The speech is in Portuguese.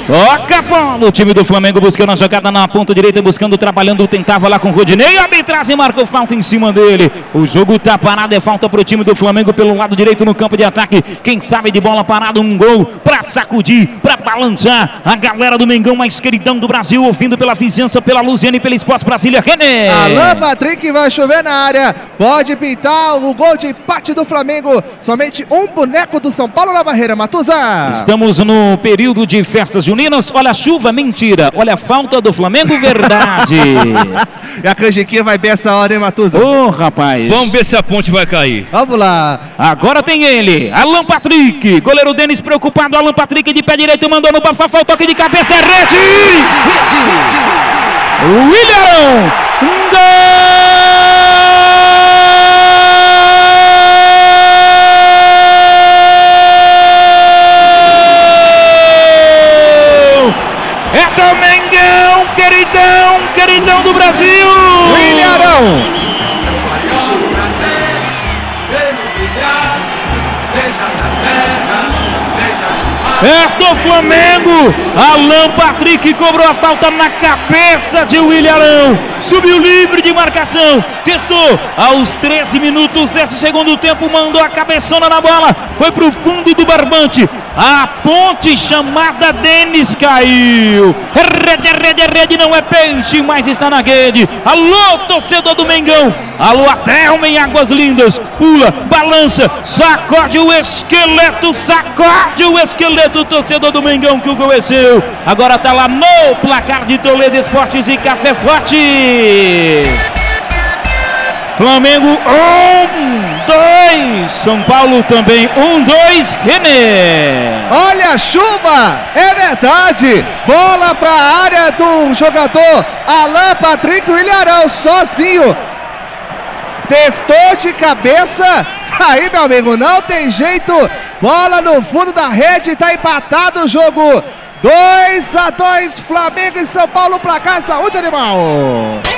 Toca a bola, o time do Flamengo buscando a jogada na ponta direita, buscando, trabalhando, tentava lá com o Rodinei, a arbitragem marcou falta em cima dele. O jogo tá parado, é falta pro time do Flamengo pelo lado direito no campo de ataque. Quem sabe de bola parada, um gol pra sacudir, pra balançar a galera do Mengão, mais queridão do Brasil, ouvindo pela vizinhança, pela Luziane e pela Esporte Brasília. René! Alan Patrick vai chover na área, pode pintar o gol de empate do Flamengo. Somente um boneco do São Paulo na barreira, Matuza. Estamos no período de festas juninas. Olha a chuva, mentira. Olha a falta do Flamengo, verdade. E a canjiquinha vai bem essa hora, hein, Matuza? Ô, rapaz. Vamos ver se a ponte vai cair. Vamos lá. Agora tem ele, Alan Patrick. Goleiro Denis preocupado. Alan Patrick de pé direito mandou no bafafá. O toque de cabeça é rede. William. É do Mengão, queridão do Brasil! William! É do Flamengo! Alan Patrick cobrou a falta na cabeça de William. Subiu livre de marcação. Testou aos 13 minutos desse segundo tempo. Mandou a cabeçona na bola. Foi pro fundo do barbante. A ponte chamada Denis caiu. É rede, não é peixe, mas está na rede. Alô, torcedor do Mengão. Alô, até homem, águas lindas. Pula, balança, sacode o esqueleto, torcedor do Mengão, que o gol é seu. Agora tá lá no placar de Toledo Esportes e Café Forte. Flamengo 1-2, São Paulo também 1-2, René. Olha a chuva, é verdade. Bola para a área do jogador Alan Patrick. William sozinho. Testou de cabeça. Aí, meu amigo, não tem jeito. Bola no fundo da rede, tá empatado o jogo. 2-2, Flamengo e São Paulo, placar. Saúde, animal.